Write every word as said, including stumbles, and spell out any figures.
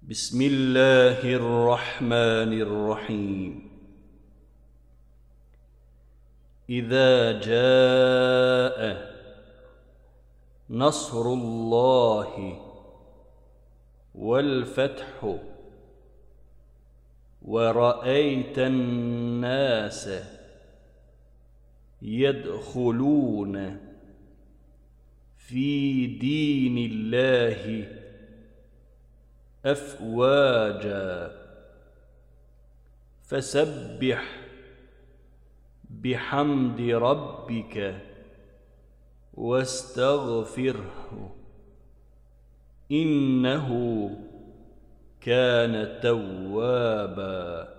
بسم الله الرحمن الرحيم. إذا جاء نصر الله والفتح ورأيت الناس يدخلون في دين الله أفواجا فسبح بحمد ربك واستغفره إنه كان توابا.